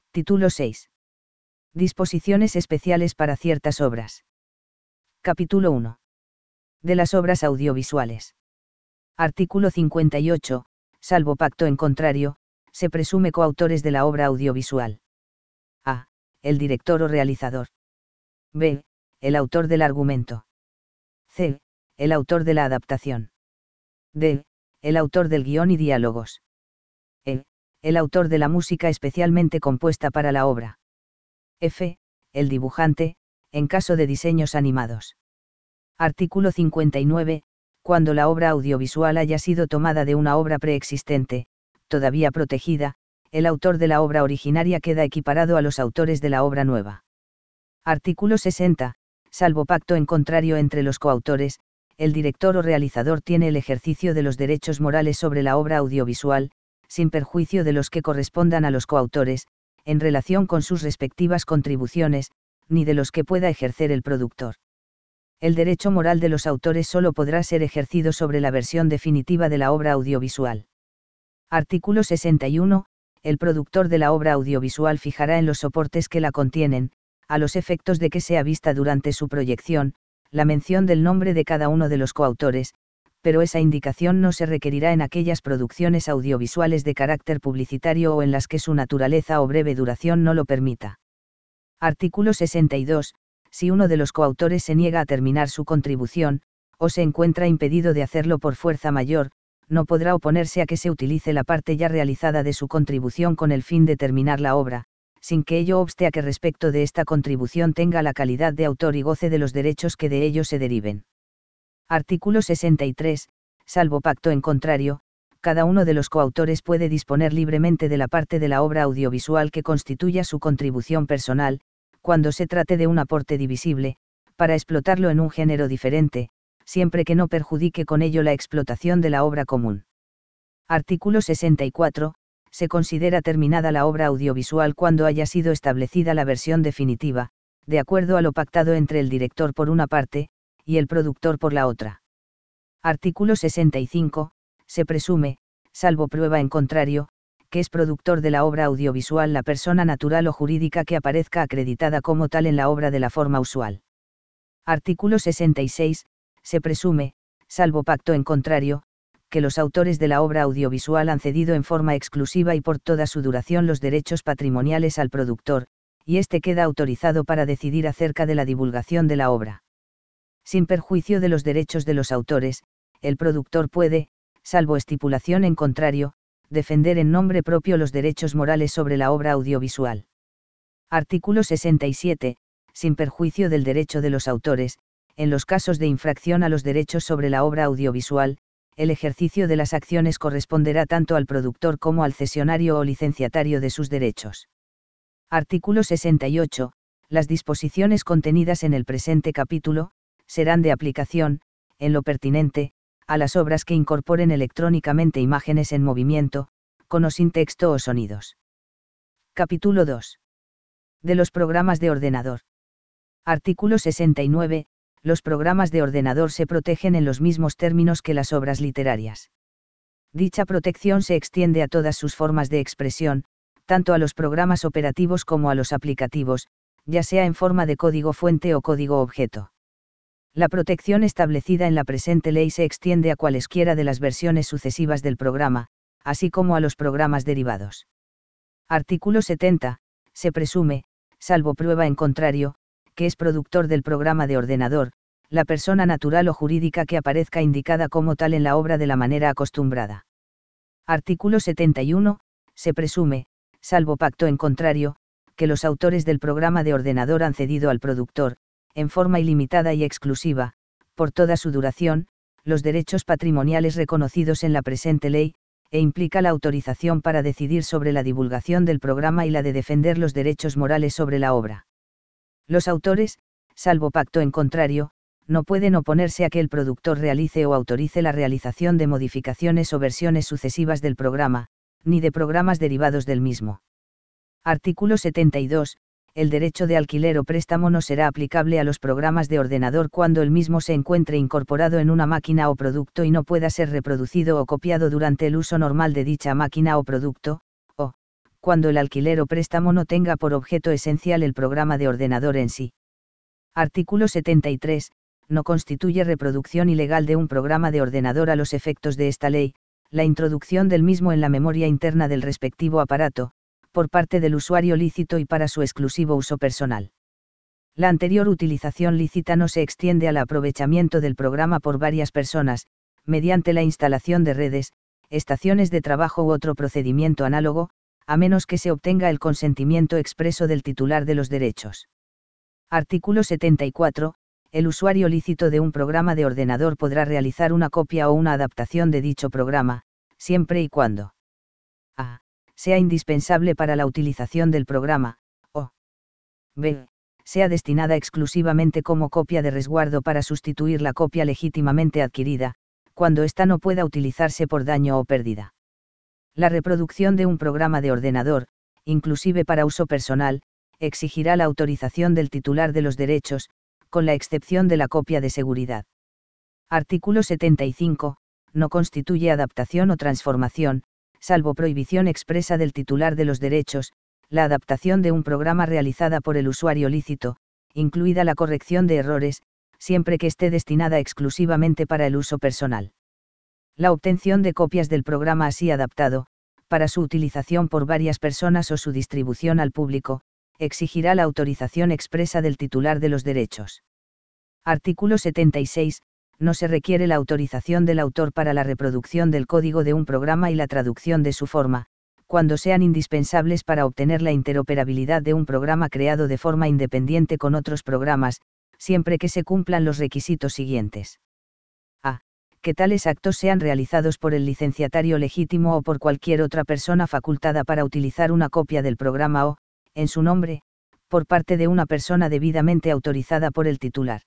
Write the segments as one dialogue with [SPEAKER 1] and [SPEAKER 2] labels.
[SPEAKER 1] Título 6. Disposiciones especiales para ciertas obras. Capítulo 1. De las obras audiovisuales. Artículo 58. Salvo pacto en contrario, se presume coautores de la obra audiovisual. A. El director o realizador. B. El autor del argumento. C. El autor de la adaptación. D. El autor del guión y diálogos. E. El autor de la música especialmente compuesta para la obra. F. El dibujante, en caso de diseños animados. Artículo 59. Cuando la obra audiovisual haya sido tomada de una obra preexistente, todavía protegida, el autor de la obra originaria queda equiparado a los autores de la obra nueva. Artículo 60. Salvo pacto en contrario entre los coautores, el director o realizador tiene el ejercicio de los derechos morales sobre la obra audiovisual, sin perjuicio de los que correspondan a los coautores, en relación con sus respectivas contribuciones, ni de los que pueda ejercer el productor. El derecho moral de los autores solo podrá ser ejercido sobre la versión definitiva de la obra audiovisual. Artículo 61. El productor de la obra audiovisual fijará en los soportes que la contienen, a los efectos de que sea vista durante su proyección, la mención del nombre de cada uno de los coautores, pero esa indicación no se requerirá en aquellas producciones audiovisuales de carácter publicitario o en las que su naturaleza o breve duración no lo permita. Artículo 62. Si uno de los coautores se niega a terminar su contribución, o se encuentra impedido de hacerlo por fuerza mayor, no podrá oponerse a que se utilice la parte ya realizada de su contribución con el fin de terminar la obra, sin que ello obste a que respecto de esta contribución tenga la calidad de autor y goce de los derechos que de ello se deriven. Artículo 63. Salvo pacto en contrario, cada uno de los coautores puede disponer libremente de la parte de la obra audiovisual que constituya su contribución personal, cuando se trate de un aporte divisible, para explotarlo en un género diferente, siempre que no perjudique con ello la explotación de la obra común. Artículo 64. Se considera terminada la obra audiovisual cuando haya sido establecida la versión definitiva, de acuerdo a lo pactado entre el director por una parte, y el productor por la otra. Artículo 65. Se presume, salvo prueba en contrario, que es productor de la obra audiovisual la persona natural o jurídica que aparezca acreditada como tal en la obra de la forma usual. Artículo 66. Se presume, salvo pacto en contrario, que los autores de la obra audiovisual han cedido en forma exclusiva y por toda su duración los derechos patrimoniales al productor, y éste queda autorizado para decidir acerca de la divulgación de la obra. Sin perjuicio de los derechos de los autores, el productor puede, salvo estipulación en contrario, defender en nombre propio los derechos morales sobre la obra audiovisual. Artículo 67. Sin perjuicio del derecho de los autores, en los casos de infracción a los derechos sobre la obra audiovisual, el ejercicio de las acciones corresponderá tanto al productor como al cesionario o licenciatario de sus derechos. Artículo 68. Las disposiciones contenidas en el presente capítulo, serán de aplicación, en lo pertinente, a las obras que incorporen electrónicamente imágenes en movimiento, con o sin texto o sonidos. Capítulo 2. De los programas de ordenador. Artículo 69. Los programas de ordenador se protegen en los mismos términos que las obras literarias. Dicha protección se extiende a todas sus formas de expresión, tanto a los programas operativos como a los aplicativos, ya sea en forma de código fuente o código objeto. La protección establecida en la presente ley se extiende a cualesquiera de las versiones sucesivas del programa, así como a los programas derivados. Artículo 70. Se presume, salvo prueba en contrario, que es productor del programa de ordenador, la persona natural o jurídica que aparezca indicada como tal en la obra de la manera acostumbrada. Artículo 71. Se presume, salvo pacto en contrario, que los autores del programa de ordenador han cedido al productor, en forma ilimitada y exclusiva, por toda su duración, los derechos patrimoniales reconocidos en la presente ley, e implica la autorización para decidir sobre la divulgación del programa y la de defender los derechos morales sobre la obra. Los autores, salvo pacto en contrario, no pueden oponerse a que el productor realice o autorice la realización de modificaciones o versiones sucesivas del programa, ni de programas derivados del mismo. Artículo 72. El derecho de alquiler o préstamo no será aplicable a los programas de ordenador cuando el mismo se encuentre incorporado en una máquina o producto y no pueda ser reproducido o copiado durante el uso normal de dicha máquina o producto, o, cuando el alquiler o préstamo no tenga por objeto esencial el programa de ordenador en sí. Artículo 73. No constituye reproducción ilegal de un programa de ordenador a los efectos de esta ley, la introducción del mismo en la memoria interna del respectivo aparato, por parte del usuario lícito y para su exclusivo uso personal. La anterior utilización lícita no se extiende al aprovechamiento del programa por varias personas, mediante la instalación de redes, estaciones de trabajo u otro procedimiento análogo, a menos que se obtenga el consentimiento expreso del titular de los derechos. Artículo 74. El usuario lícito de un programa de ordenador podrá realizar una copia o una adaptación de dicho programa, siempre y cuando a. sea indispensable para la utilización del programa, o b. sea destinada exclusivamente como copia de resguardo para sustituir la copia legítimamente adquirida, cuando ésta no pueda utilizarse por daño o pérdida. La reproducción de un programa de ordenador, inclusive para uso personal, exigirá la autorización del titular de los derechos, con la excepción de la copia de seguridad. Artículo 75. No constituye adaptación o transformación, salvo prohibición expresa del titular de los derechos, la adaptación de un programa realizada por el usuario lícito, incluida la corrección de errores, siempre que esté destinada exclusivamente para el uso personal. La obtención de copias del programa así adaptado, para su utilización por varias personas o su distribución al público, exigirá la autorización expresa del titular de los derechos. Artículo 76. No se requiere la autorización del autor para la reproducción del código de un programa y la traducción de su forma, cuando sean indispensables para obtener la interoperabilidad de un programa creado de forma independiente con otros programas, siempre que se cumplan los requisitos siguientes. A. Que tales actos sean realizados por el licenciatario legítimo o por cualquier otra persona facultada para utilizar una copia del programa o, en su nombre, por parte de una persona debidamente autorizada por el titular.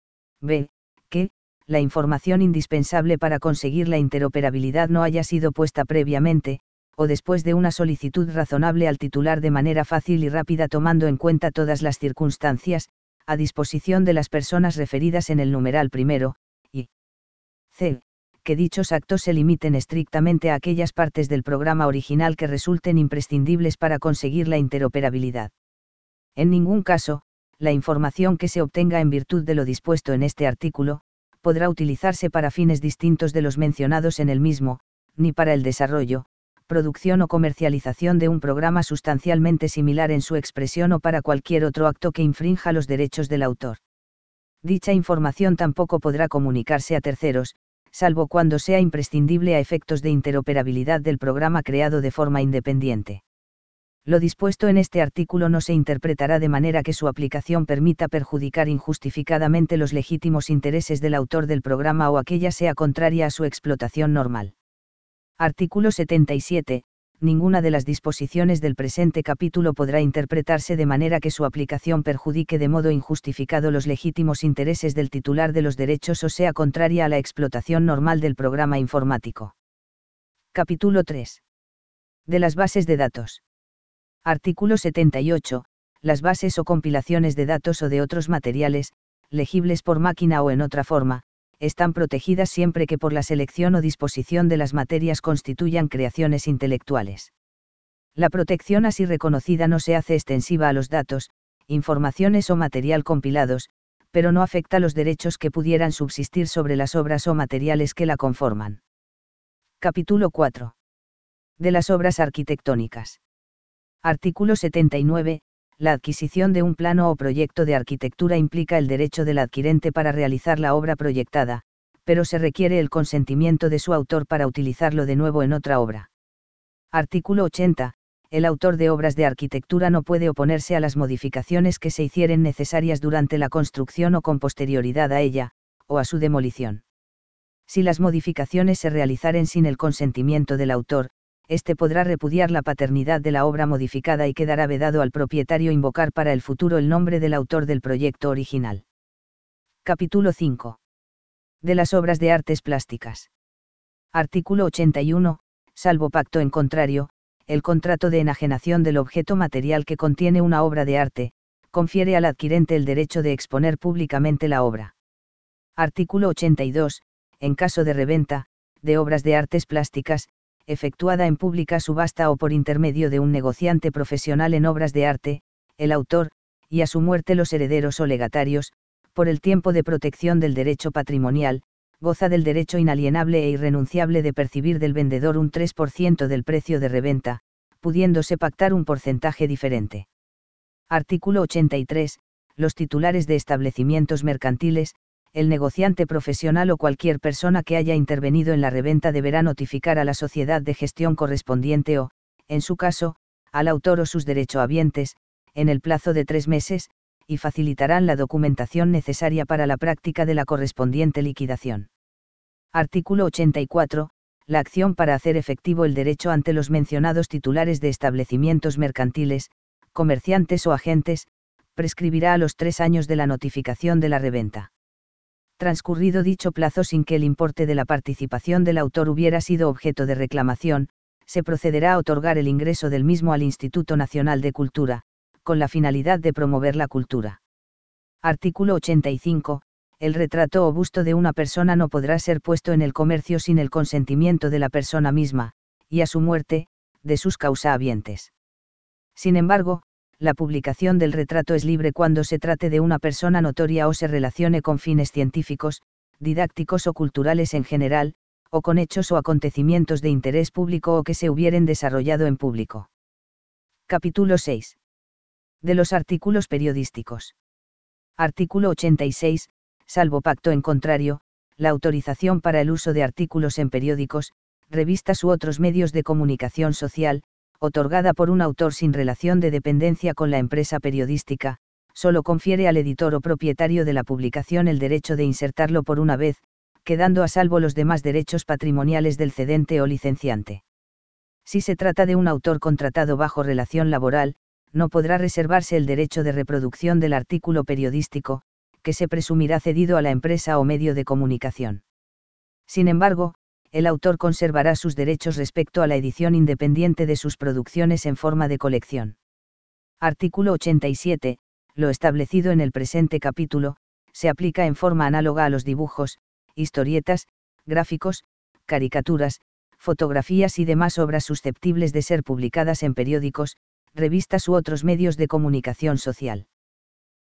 [SPEAKER 1] B. Que la información indispensable para conseguir la interoperabilidad no haya sido puesta previamente, o después de una solicitud razonable al titular de manera fácil y rápida tomando en cuenta todas las circunstancias, a disposición de las personas referidas en el numeral primero, y c. Que dichos actos se limiten estrictamente a aquellas partes del programa original que resulten imprescindibles para conseguir la interoperabilidad. En ningún caso, la información que se obtenga en virtud de lo dispuesto en este artículo, podrá utilizarse para fines distintos de los mencionados en el mismo, ni para el desarrollo, producción o comercialización de un programa sustancialmente similar en su expresión o para cualquier otro acto que infrinja los derechos del autor. Dicha información tampoco podrá comunicarse a terceros, salvo cuando sea imprescindible a efectos de interoperabilidad del programa creado de forma independiente. Lo dispuesto en este artículo no se interpretará de manera que su aplicación permita perjudicar injustificadamente los legítimos intereses del autor del programa o aquella sea contraria a su explotación normal. Artículo 77. Ninguna de las disposiciones del presente capítulo podrá interpretarse de manera que su aplicación perjudique de modo injustificado los legítimos intereses del titular de los derechos o sea contraria a la explotación normal del programa informático. Capítulo 3. De las bases de datos. Artículo 78. Las bases o compilaciones de datos o de otros materiales, legibles por máquina o en otra forma, están protegidas siempre que por la selección o disposición de las materias constituyan creaciones intelectuales. La protección así reconocida no se hace extensiva a los datos, informaciones o material compilados, pero no afecta los derechos que pudieran subsistir sobre las obras o materiales que la conforman. Capítulo 4. De las obras arquitectónicas. Artículo 79. La adquisición de un plano o proyecto de arquitectura implica el derecho del adquirente para realizar la obra proyectada, pero se requiere el consentimiento de su autor para utilizarlo de nuevo en otra obra. Artículo 80. El autor de obras de arquitectura no puede oponerse a las modificaciones que se hicieren necesarias durante la construcción o con posterioridad a ella, o a su demolición. Si las modificaciones se realizaren sin el consentimiento del autor, éste podrá repudiar la paternidad de la obra modificada y quedará vedado al propietario invocar para el futuro el nombre del autor del proyecto original. Capítulo 5. De las obras de artes plásticas. Artículo 81. Salvo pacto en contrario, el contrato de enajenación del objeto material que contiene una obra de arte, confiere al adquirente el derecho de exponer públicamente la obra. Artículo 82. En caso de reventa, de obras de artes plásticas, efectuada en pública subasta o por intermedio de un negociante profesional en obras de arte, el autor, y a su muerte los herederos o legatarios, por el tiempo de protección del derecho patrimonial, goza del derecho inalienable e irrenunciable de percibir del vendedor un 3% del precio de reventa, pudiéndose pactar un porcentaje diferente. Artículo 83. Los titulares de establecimientos mercantiles, el negociante profesional o cualquier persona que haya intervenido en la reventa deberá notificar a la sociedad de gestión correspondiente o, en su caso, al autor o sus derechohabientes, en el plazo de 3 meses, y facilitarán la documentación necesaria para la práctica de la correspondiente liquidación. Artículo 84. La acción para hacer efectivo el derecho ante los mencionados titulares de establecimientos mercantiles, comerciantes o agentes, prescribirá a los 3 años de la notificación de la reventa. Transcurrido dicho plazo sin que el importe de la participación del autor hubiera sido objeto de reclamación, se procederá a otorgar el ingreso del mismo al Instituto Nacional de Cultura, con la finalidad de promover la cultura. Artículo 85. El retrato o busto de una persona no podrá ser puesto en el comercio sin el consentimiento de la persona misma, y a su muerte, de sus causahabientes. Sin embargo, la publicación del retrato es libre cuando se trate de una persona notoria o se relacione con fines científicos, didácticos o culturales en general, o con hechos o acontecimientos de interés público o que se hubieren desarrollado en público. Capítulo 6. De los artículos periodísticos. Artículo 86. Salvo pacto en contrario, la autorización para el uso de artículos en periódicos, revistas u otros medios de comunicación social, otorgada por un autor sin relación de dependencia con la empresa periodística, solo confiere al editor o propietario de la publicación el derecho de insertarlo por una vez, quedando a salvo los demás derechos patrimoniales del cedente o licenciante. Si se trata de un autor contratado bajo relación laboral, no podrá reservarse el derecho de reproducción del artículo periodístico, que se presumirá cedido a la empresa o medio de comunicación. Sin embargo, el autor conservará sus derechos respecto a la edición independiente de sus producciones en forma de colección. Artículo 87. Lo establecido en el presente capítulo, se aplica en forma análoga a los dibujos, historietas, gráficos, caricaturas, fotografías y demás obras susceptibles de ser publicadas en periódicos, revistas u otros medios de comunicación social.